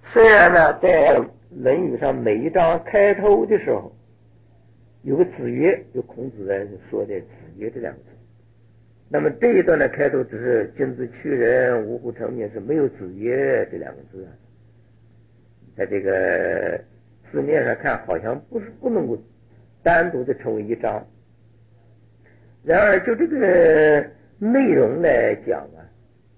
虽然呢，在《论语》上每一章开头的时候有个子曰，就孔子说的子曰这两个字。那么这一段的开头只是君子去人，无故成名，是没有子曰这两个字啊。在这个字面上看，好像不能够单独的成为一章。然而就这个内容来讲啊，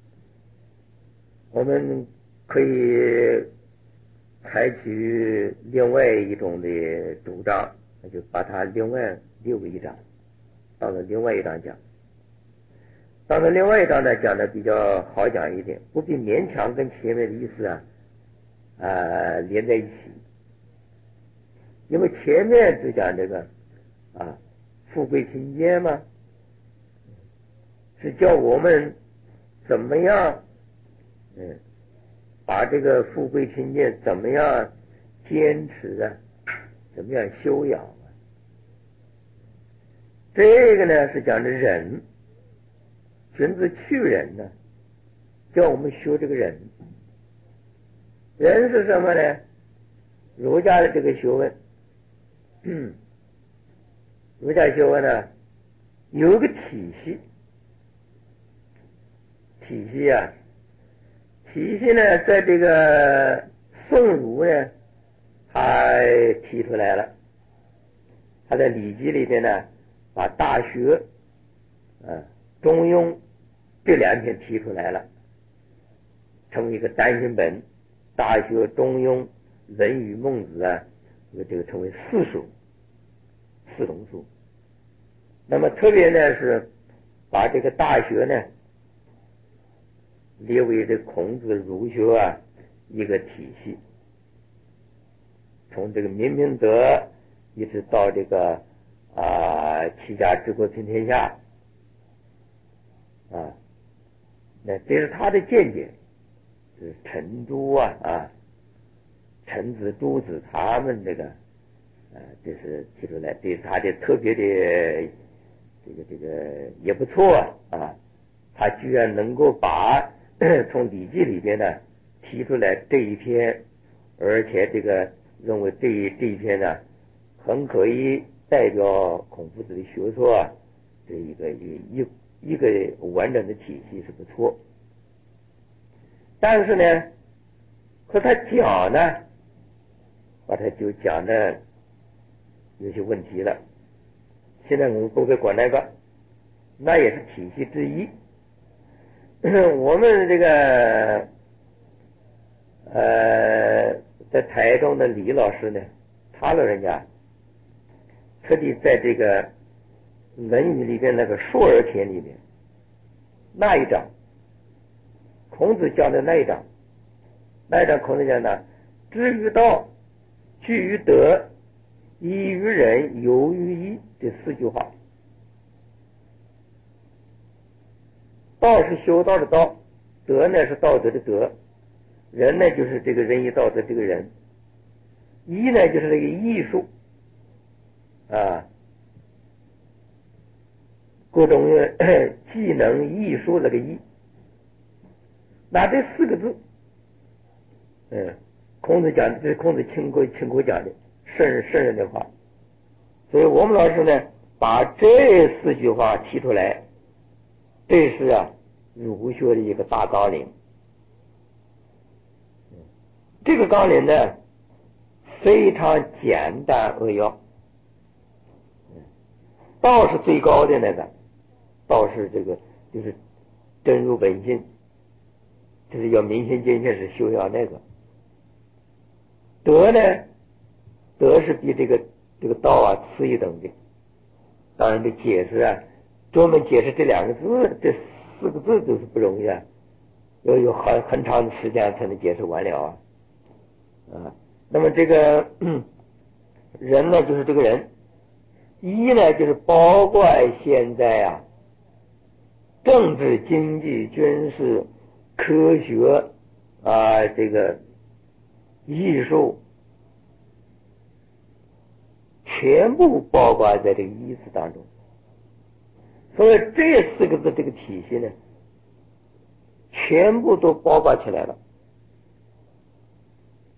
我们可以采取另外一种的主张，那就把它另外列为一章，当做另外一章讲。当然另外一章呢讲的比较好讲一点，不必勉强跟前面的意思连在一起。因为前面只讲这个富贵贫贱嘛，是叫我们怎么样把这个富贵贫贱怎么样坚持怎么样修养这个呢是讲的忍，君子去忍呢，叫我们学这个忍。忍是什么呢？儒家的这个学问，儒家学问呢有一个体系呢，在这个宋儒呢，他提出来了。他在《礼记》里边呢，把《大学》中庸这两篇提出来了，成为一个单行本。大学、中庸、论语、孟子这个称为四种书。那么特别呢是把这个大学呢列为这孔子儒学一个体系，从这个明明德一直到这个齐家治国平天下那这是他的见解。是陈朱陈子、朱子他们这个这是提出来，这是他的特别的这个也不错他居然能够把从《礼记》里边呢提出来这一篇，而且这个认为这一篇呢很可以代表孔夫子的学说这一个完整的体系是不错。但是呢和他讲呢把他就讲的有些问题了。现在我们不会管那也是体系之一。我们这个在台中的李老师呢，他老人家特地在这个《论语》里边那个述而篇里面那一章，孔子讲的那一章孔子讲的知于道，据于德，依于仁，游于义，这4句话。道是修道的道，德呢是道德的德，仁呢就是这个仁义道德这个仁，义呢就是这个艺术各种技能艺术那个义。那这4个字孔子讲的，这是孔子亲口讲的圣人的话。所以我们老师呢把这4句话提出来，这是儒学的一个大纲领。这个纲领呢非常简单扼要。道是最高的那个，道是这个就是真如本性，就是要明心见性，是修养那个。德呢，德是比这个道次一等的。当然这解释专门解释这2个字，这4个字都是不容易要有很长的时间才能解释完了那么这个人呢就是这个人，义呢就是包括现在政治、经济、军事、科学这个艺术全部包括在这个义字当中。所以这4个字这个体系呢全部都包括起来了。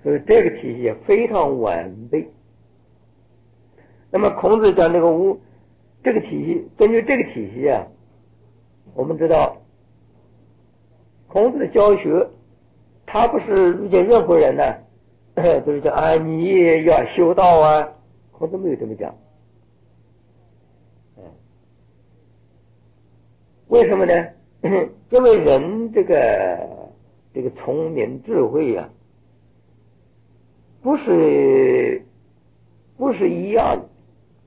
所以这个体系非常完备。那么孔子讲这个无这个体系，根据这个体系啊，我们知道孔子的教学，他不是遇见任何人呢，都是讲啊你要修道啊，孔子没有这么讲。为什么呢？因为人这个聪明智慧呀、不是一样的。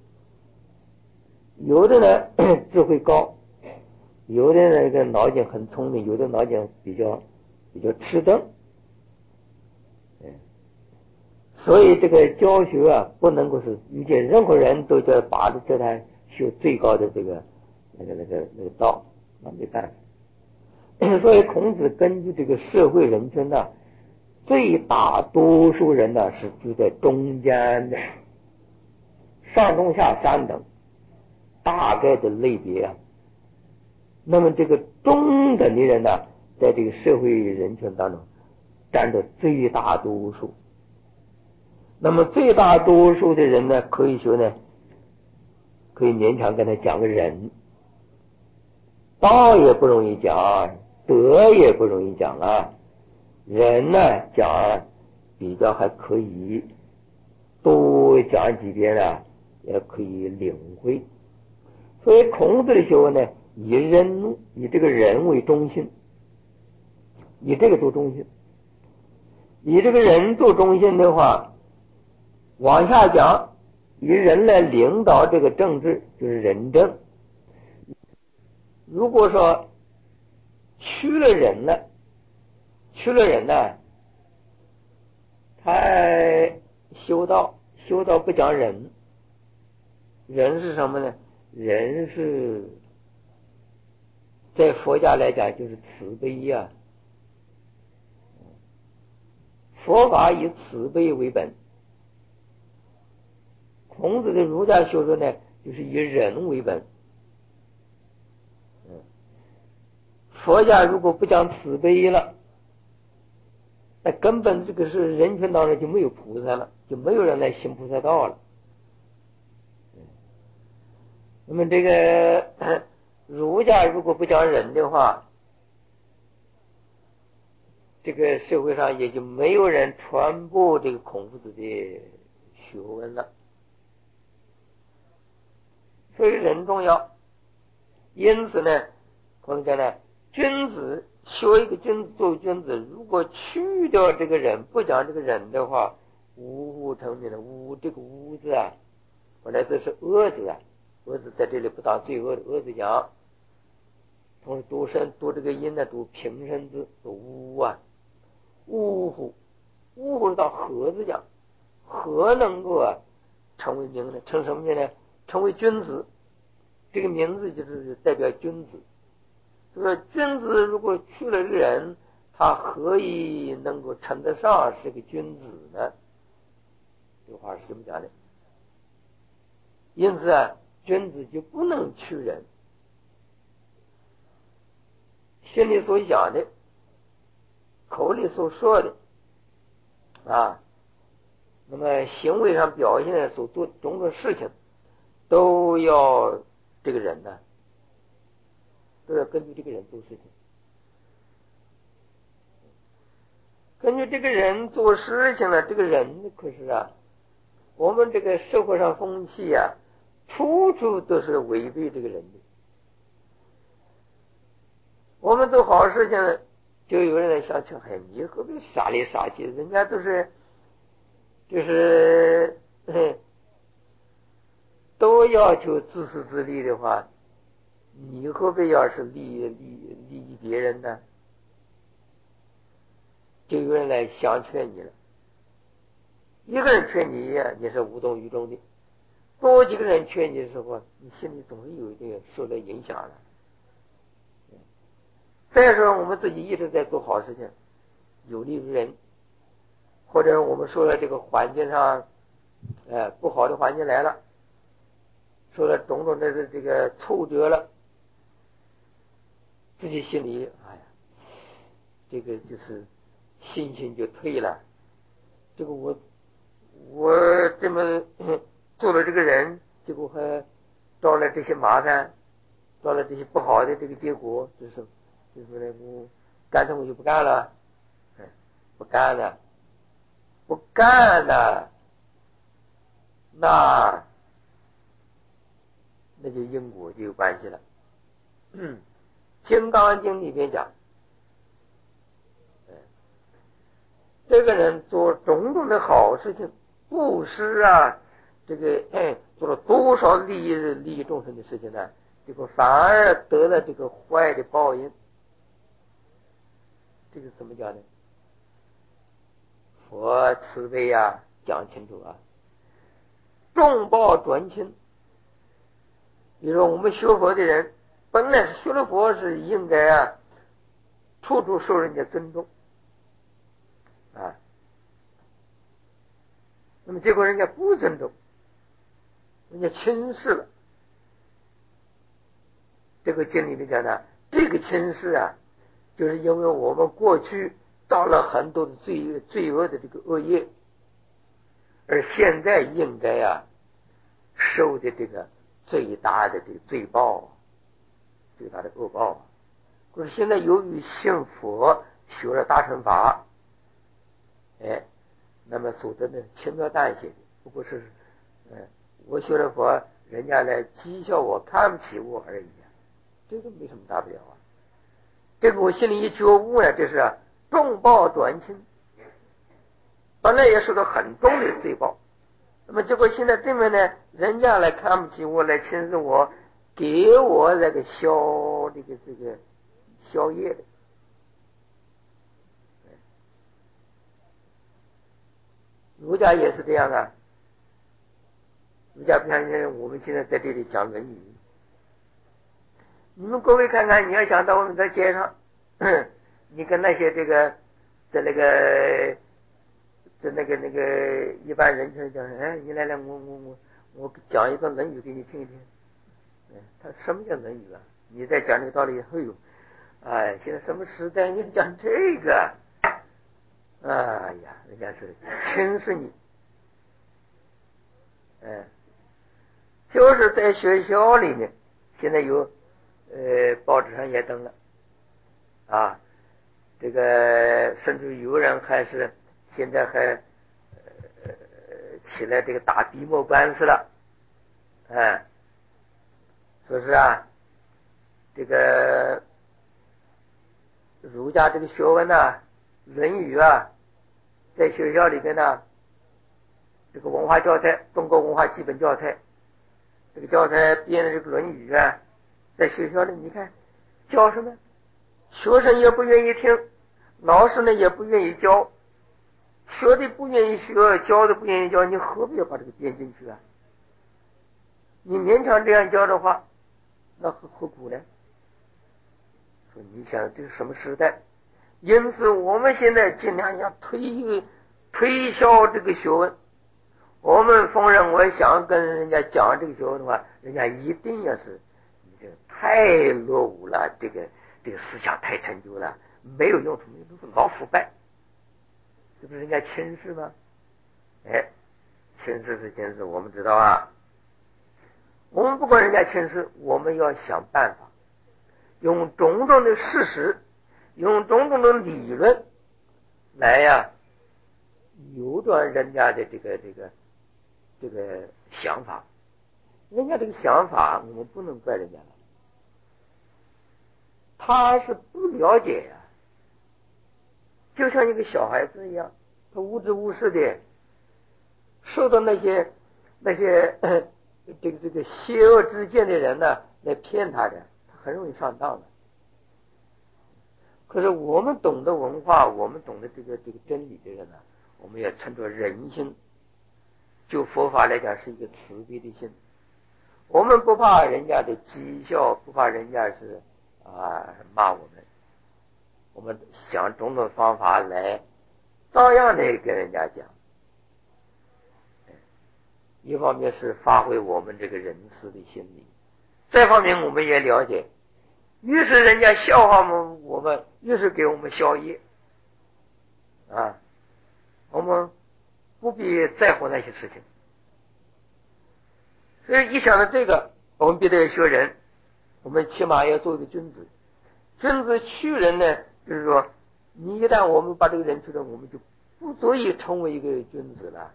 有的呢智慧高，有的那个脑筋很聪明，有的脑筋比较迟钝。所以这个教学啊，不能够是遇见任何人都叫把着这台修最高的这个道，那没办法。所以孔子根据这个社会人群呢，最大多数人呢是住在中间的，上中下三等大概的类别啊。那么这个中等的人呢，在这个社会人群当中占着最大多数。那么最大多数的人呢，可以说呢，可以勉强跟他讲个仁，道也不容易讲，德也不容易讲啊。人呢讲比较还可以，多讲几遍啊，也可以领会。所以孔子的学问呢，以人以这个人为中心，以这个做中心，以这个人做中心的话，往下讲，以人来领导这个政治，就是仁政。如果说去了人呢，他修道不讲仁，仁是什么呢？仁是在佛家来讲就是慈悲呀、佛法以慈悲为本。孔子的儒家学说呢，就是以仁为本。佛家如果不讲慈悲了，那根本这个是人群当中就没有菩萨了，就没有人来行菩萨道了。那么这个儒家如果不讲仁的话，这个社会上也就没有人传播这个孔子的学问了。所以人重要，因此呢，孔子讲呢，君子学一个君子作为君子，如果去掉这个人，不讲这个人的话，无乎成名的无，这个无字啊，本来这是恶字啊，恶字在这里不当罪恶的恶字讲，同时读声读这个音呢，读平声字，读无啊，呜呼，呜呼到和字讲，和能够成为名呢？成什么名呢？成为君子。这个名字就是代表君子。就说君子如果去了人，他何以能够称得上是个君子呢？这话是这么讲的。因此君子就不能去人，心里所想的，口里所说的那么行为上表现的所做种种事情，都要这个人呢，都要根据这个人做事情。根据这个人做事情呢，这个人可是我们这个社会上风气处处都是违背这个人的。我们做好事情呢，就有人来想起，哎，你何必傻里傻气？人家都是就是都要求自私自利的话，你何必要是利益别人呢？就有人来相劝你了。一个人劝你你是无动于衷的；多几个人劝你的时候，你心里总是有一点受到影响了。再说我们自己一直在做好事情，有利于人，或者我们说了这个环境上不好的环境来了，受了种种的这个挫折了，自己心里这个就是心情就退了， 这个我这么做了这个人，结果还招来这些麻烦，招来这些不好的这个结果，就是呢，我干脆我就不干了，不干了，那就因果就有关系了。金刚经里面讲，这个人做种种的好事情，布施啊，这个做了多少利益众生的事情呢？结果反而得了这个坏的报应。这个怎么讲呢？佛慈悲啊，讲清楚啊，重报转轻。比如说我们学佛的人，本来是学了佛是应该啊，处处受人家尊重啊，那么结果人家不尊重，人家轻视了。这个经里面讲的，这个轻视啊，就是因为我们过去造了很多的罪恶的这个恶业，而现在应该啊受的这个最大的这个罪报，最大的恶报。可是现在由于信佛，学了大乘法，那么所得的轻描淡写的，不过是我学了佛，人家来讥笑我，看不起我而已啊，这个没什么大不了啊。这个我心里一觉悟呢，这是重报转轻，本来也受到很重的罪报，那么结果现在这边呢，人家来看不起我，来轻视我，给我这个消业的。儒家也是这样啊，儒家不像我们现在在这里讲《论语》，你们各位看看，你要想到我们在街上，你跟那些在那个一般人就讲，你来我讲一个《论语》给你听一听。他什么叫《论语》啊？你在讲这个道理，现在什么时代你讲这个？哎呀，人家是轻视你，就是在学校里面，现在有报纸上也登了啊，这个甚至有人还是现在还起来这个打笔墨官司了，说是啊，这个儒家这个学问呢，《论语》啊，在学校里边呢，这个文化教材，中国文化基本教材，这个教材编的这个《论语》啊，在学校里你看教什么？学生也不愿意听，老师呢也不愿意教，学的不愿意学，教的不愿意教，你何必要把这个编进去啊？你勉强这样教的话，那何苦呢？所以你想这是什么时代？因此我们现在尽量要推销这个学问。我们逢人我想跟人家讲这个学问的话，人家一定要是你这太落伍了，这个思想太陈旧了，没有用处，都是老腐败，这不是人家轻视吗？轻视是轻视，我们知道啊。我们不管人家轻视，我们要想办法，用种种的事实，用种种的理论来扭转人家的这个想法。人家这个想法我们不能怪人家了，他是不了解呀，就像一个小孩子一样，他无知无识的受到那些这个邪恶之见的人呢来骗他的，他很容易上当的。可是我们懂得文化，我们懂得这个真理的人呢，我们要趁着人心，就佛法来讲是一个慈悲的心，我们不怕人家的讥笑，不怕人家是骂我们，我们想种种方法来照样的跟人家讲。一方面是发挥我们这个仁慈的心理，再方面我们也了解，越是人家笑话我们越是给我们消业啊。我们去在乎那些事情。所以一想到这个，我们必须要学人，我们起码要做一个君子。君子取人呢，就是说，你一旦我们把这个人取了，我们就不足以成为一个君子了。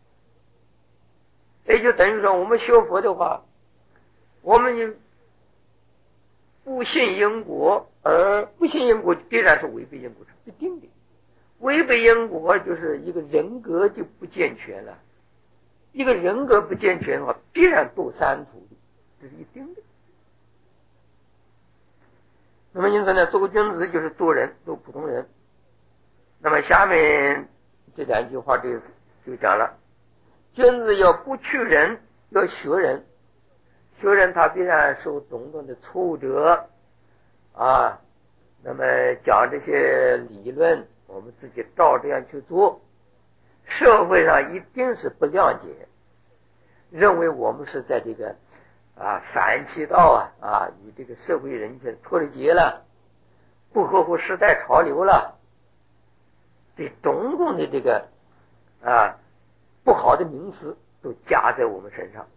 也就等于说，我们学佛的话，我们不信因果，而不信因果必然是违背因果，是必定的。违背因果就是一个人格就不健全了，一个人格不健全的话，必然堕三途的，这是一定的。那么因此呢，做个君子就是做人，做普通人。那么下面这两句话就讲了，君子要不取人，要学人。学人他必然受种种的挫折啊，那么讲这些理论，我们自己照这样去做，社会上一定是不谅解，认为我们是在这个反其道与这个社会人群脱了节了，不合乎时代潮流了，这种种的这个不好的名词都加在我们身上。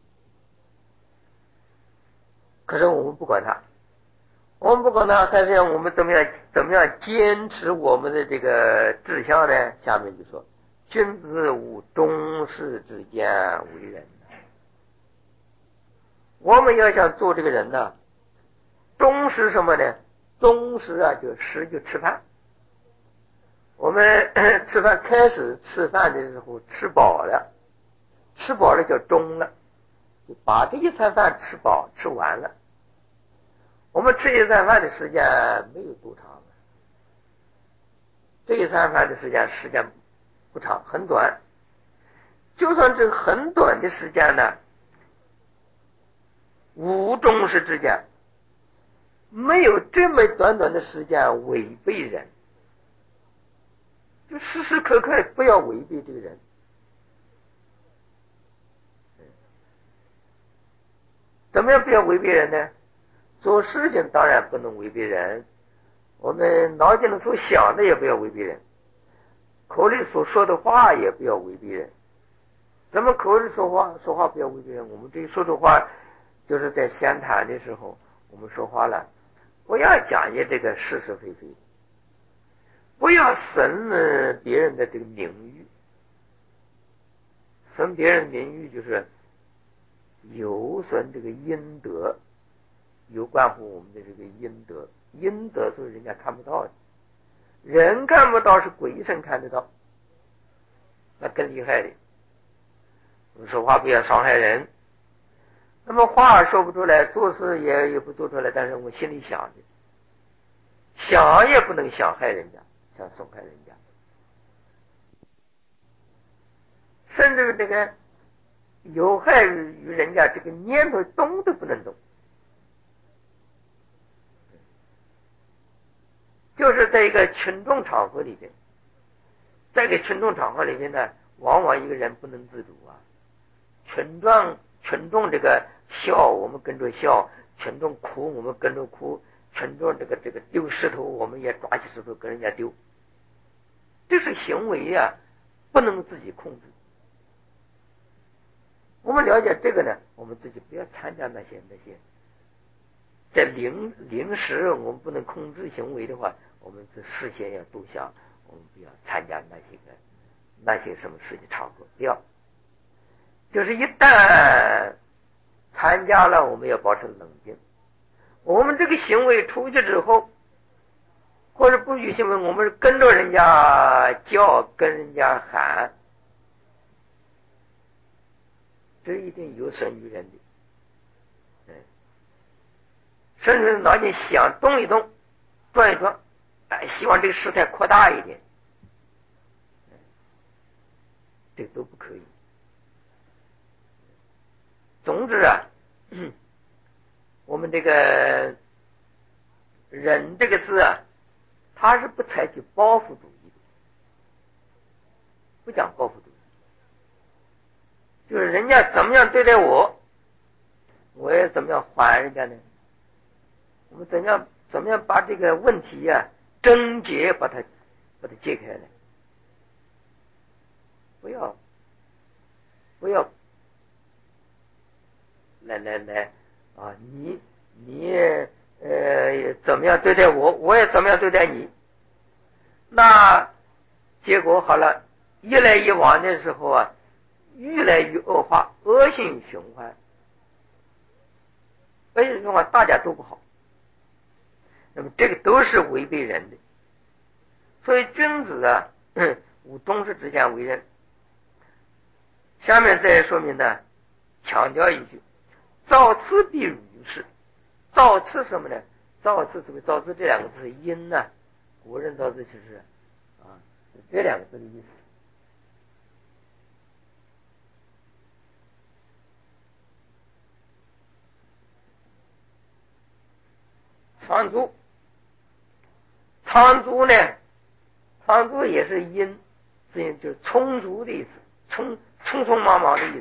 可是我们不管它，还是要我们怎么样坚持我们的这个志向呢？下面就说，君子无忠士之见为人。我们要想做这个人呢，忠实什么呢？忠实就吃饭。我们吃饭开始吃饭的时候吃饱了叫忠了，就把这一餐饭吃饱吃完了。我们吃一餐饭的时间没有多长，这一餐饭的时间不长，很短。就算这很短的时间呢，无忠士之间，没有这么短的时间违背人，就时时刻刻不要违背这个人。怎么样不要违背人呢？做事情当然不能违背人，我们脑筋里所想的也不要违背人，口里所说的话也不要违背人。怎么口里说话不要违背人？我们这说的话就是在闲谈的时候，我们说话了，不要讲些这个是是非非，不要损别人的这个名誉。损别人的名誉就是有损这个阴德，有关乎我们的这个阴德。阴德是人家看不到的，人看不到，是鬼神看得到，那更厉害的。我们说话不要伤害人，那么话说不出来，做事也不做出来，但是我心里想的，想也不能想害人家，想损害人家，甚至这个有害于人家这个念头动都不能动。就是在一个群众场合里边，在一个群众场合里边呢，往往一个人不能自主群众这个笑我们跟着笑，群众哭我们跟着哭，群众这个丢石头我们也抓起石头跟人家丢，这是行为不能自己控制。我们了解这个呢，我们自己不要参加那些在临时我们不能控制行为的话，我们是事先要多想，我们不要参加那些什么事情场合，不要。就是一旦参加了，我们要保持冷静。我们这个行为出去之后，或者不许行为，我们跟着人家叫，跟人家喊，这一定有损于人的。甚至脑筋想动一动，转一转，希望这个事态扩大一点，这都不可以。总之我们这个忍这个字它是不采取报复主义的，不讲报复主义，就是人家怎么样对待我，我也怎么样还人家呢？我们怎么样把这个问题症结把它解开来？不要不要来啊！你怎么样对待我，我也怎么样对待你。那结果好了，一来一往的时候啊，越来越恶化，恶性循环。恶性循环大家都不好，那么这个都是违背人的。所以君子啊，务终是直见为人。下面再说明呢，强调一句：造次必如是。造次什么呢？造次所谓造次这两个字是音呢，古人造字就是这两个字的意思。仓卒，仓卒呢，仓卒也是音，就是充足的意思，匆匆忙忙的意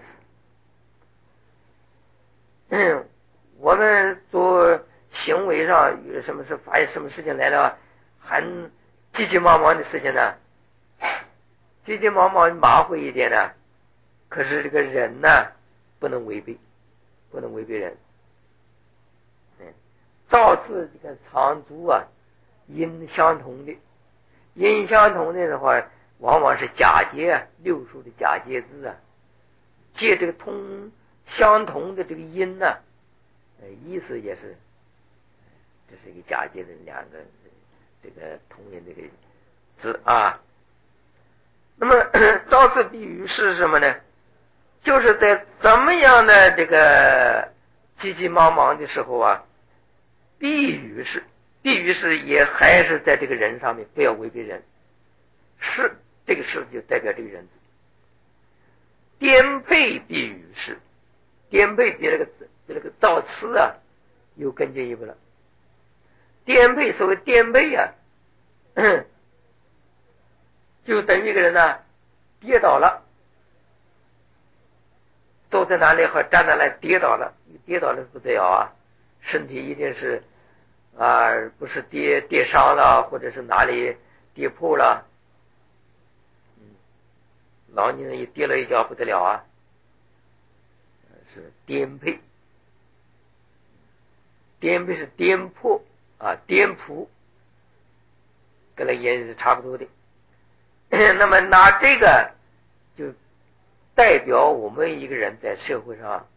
思。我们做行为上有什么事，发现什么事情来了，很急急忙忙的事情呢，急急忙忙马虎一点呢，可是这个人呢，不能违背人。造次这个仓卒啊，音相同的，音相同的话，往往是假借啊，六书的假借字啊，借这个相同的这个音呢，意思也是，这是一个假借的两个这个同音这个字啊。那么造次必于是什么呢？就是在怎么样的这个急急忙忙的时候啊，必于是也还是在这个人上面，不要违背人。是这个是就代表这个人字。颠沛必于是，颠沛比那个造次啊又更进一步了。颠沛，所谓颠沛啊，就等于一个人呢跌倒了，坐在哪里和站在那里跌倒了，跌倒了不得了啊，身体一定是不是跌伤了，或者是哪里跌破了。老年人一跌了一跤不得了啊，是颠沛。颠沛是颠破颠扑，跟那音是差不多的。那么拿这个就代表我们一个人在社会上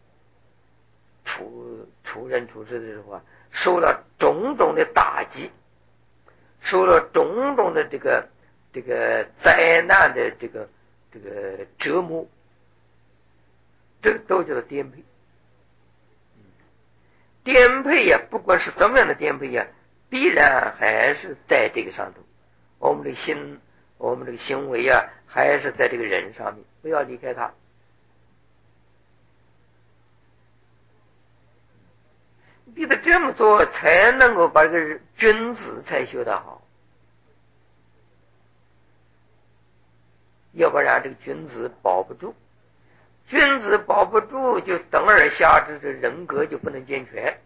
处人处事的时候受了种种的打击，受了种种的这个灾难的这个折磨，这个都叫做颠沛。颠沛呀，不管是怎么样的颠沛呀，必然还是在这个上头。我们的心，我们这个行为啊，还是在这个人上面，不要离开他。必得这么做，才能够把这个君子才修得好。要不然这个君子保不住，君子保不住，就等而下之，这人格就不能健全。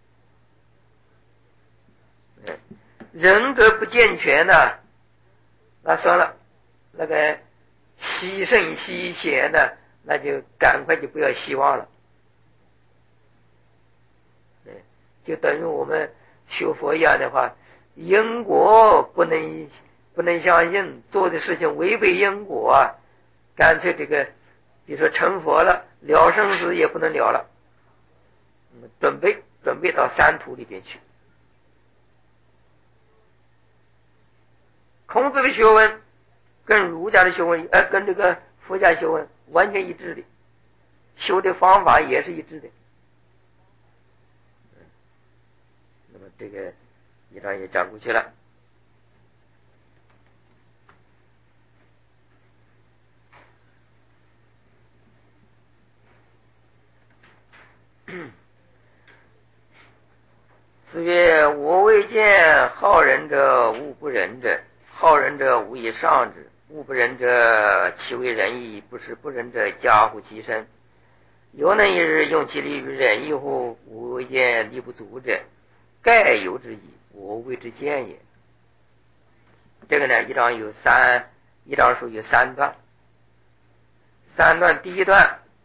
人格不健全呢，那算了，那个喜胜喜贤呢，那就赶快就不要希望了。就等于我们学佛一样的话，因果不能相信，做的事情违背因果啊，干脆这个比如说成佛了，了生死也不能了了，准备到三途里边去。孔子的学问跟儒家的学问跟这个佛家学问完全一致的，修的方法也是一致的。那么这个一章也讲过去了。子曰：我未见好人者恶不仁者，好人者无以上之，恶不仁者其为仁义，不是不仁者加乎其身。有能一日用其力于仁义乎？吾未见力不足者，盖有之矣，我未之见也。这个呢，一章书有三段。第一段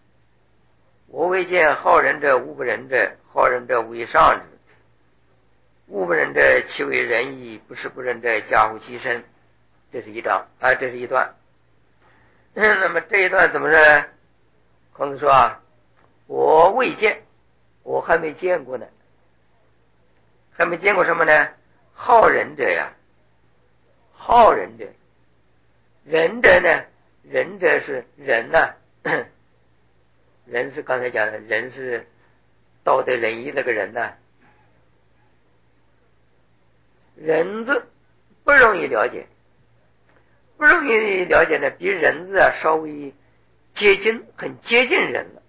我未见好人者恶不仁者，好人者为上之，恶不仁者其为仁义，不是不仁者加乎其身。这是一章啊，这是一段。那么这一段怎么说？孔子说啊，我未见，我还没见过呢，还没见过什么呢？好人者呀，好人者，仁者呢？仁者是仁呐、仁是刚才讲的，仁是道德仁义那个人呐、仁字不容易了解，不容易了解呢，比人字啊稍微接近，很接近人了。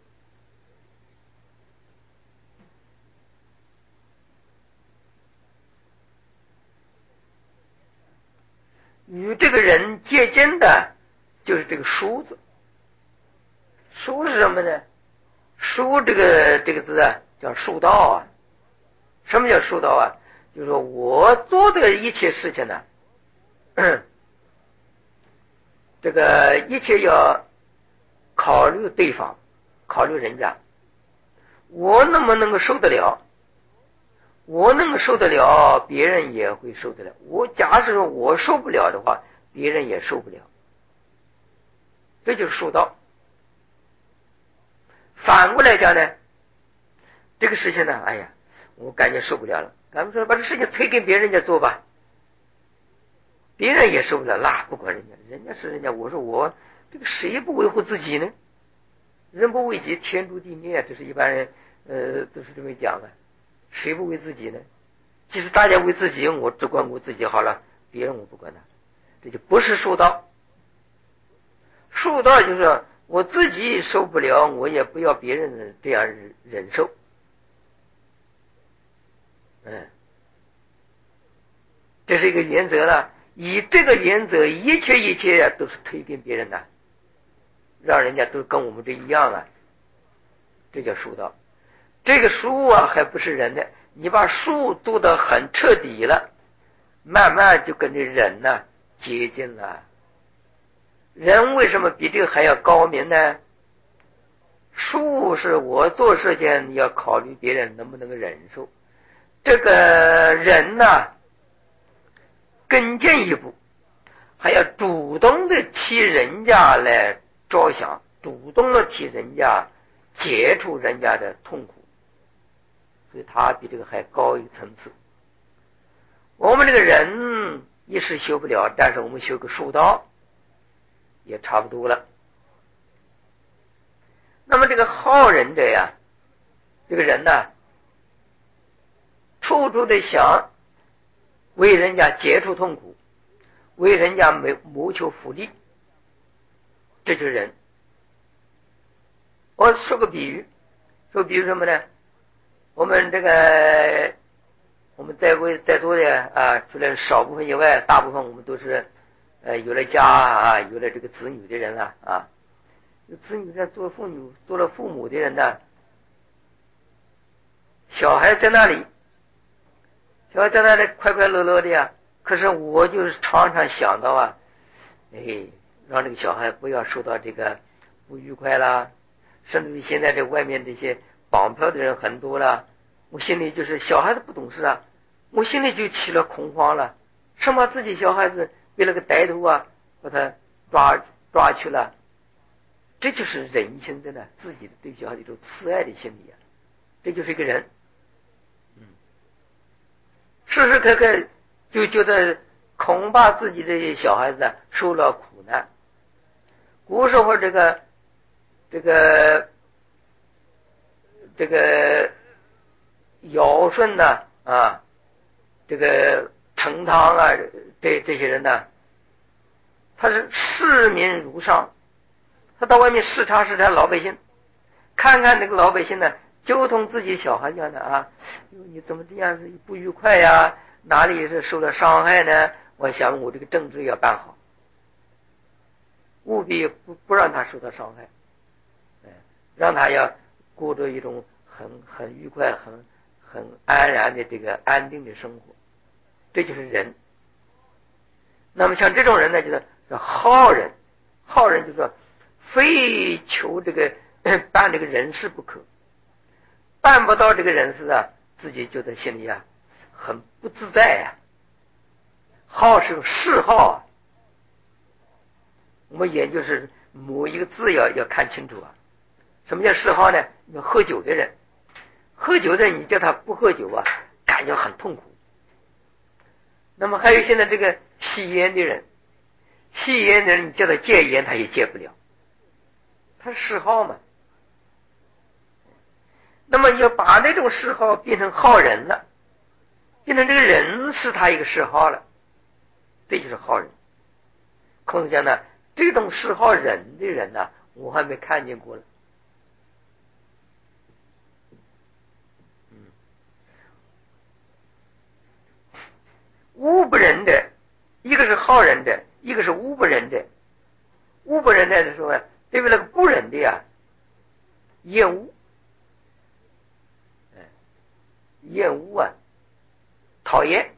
与这个人接近的，就是这个书字。书是什么呢？书这个字啊，叫书道啊。什么叫书道啊？就是说我做的一切事情呢，这个一切要考虑对方，考虑人家，我能不能够受得了？我能够受得了，别人也会受得了。我假使说我受不了的话，别人也受不了。这就是书道。反过来讲呢，这个事情呢，哎呀，我感觉受不了了，咱们说把这事情推给别人家做吧，别人也受不了，那不管人家，人家是人家，我说我这个谁不维护自己呢？人不为己，天诛地灭，这是一般人都是这么讲的。谁不为自己呢？即使大家为自己，我只管顾自己好了，别人我不管他，这就不是术道。术道就是我自己受不了，我也不要别人这样忍受。这是一个原则了。以这个原则，一切都是推给别人的，让人家都跟我们这一样啊，这叫术道。这个书啊，还不是人的，你把书读得很彻底了，慢慢就跟这人呢接近了。人为什么比这个还要高明呢？书是我做事情要考虑别人能不能够忍受，这个人呢更进一步，还要主动的替人家来着想，主动的替人家解除人家的痛苦，所以他比这个还高一个层次。我们这个人一时修不了，但是我们修个术道也差不多了。那么这个好人者呀，这个人呢，处处的想为人家解除痛苦，为人家谋求福利，这就是人。我说个比喻，说比喻什么呢？我们这个我们在座的啊，除了少部分以外，大部分我们都是有了家啊，有了这个子女的人了啊。有子女的做了父母的人呢，小孩在那里，小孩在那里快快乐乐的呀。可是我就是常常想到啊，让这个小孩不要受到这个不愉快啦，甚至于现在这外面这些绑票的人很多了，我心里就是小孩子不懂事啊，我心里就起了恐慌了，生怕自己小孩子被那个歹徒啊把他抓去了。这就是人性真的自己对小孩的一种慈爱的心理啊，这就是一个人。时时刻刻就觉得恐怕自己这些小孩子受了苦难。古时候这个尧舜呐啊，这个成汤啊，这些人呢，他是视民如上，他到外面视察老百姓，看看这个老百姓呢，就同自己小孩一样的啊，你怎么这样子不愉快呀？哪里是受了伤害呢？我想我这个政治要办好，务必不让他受到伤害，让他要过着一种很愉快、很安然的这个安定的生活，这就是人。那么像这种人呢，就是好人。好人就是说，非求这个办这个人事不可，办不到这个人事啊，自己觉得心里啊很不自在呀。好是嗜好啊，我们研究是某一个字要看清楚啊。什么叫嗜好呢？你喝酒的人，喝酒的你叫他不喝酒啊，感觉很痛苦。那么还有现在这个吸烟的人，吸烟的人你叫他戒烟，他也戒不了，他是嗜好嘛。那么你要把那种嗜好变成好人了，变成这个人是他一个嗜好了，这就是好人。孔子讲呢，这种嗜好人的人呢，我还没看见过了。恶不仁的，一个是好人的，一个是恶不仁的。恶不仁的是说，对于那个不仁的呀，厌恶，厌恶啊，讨厌。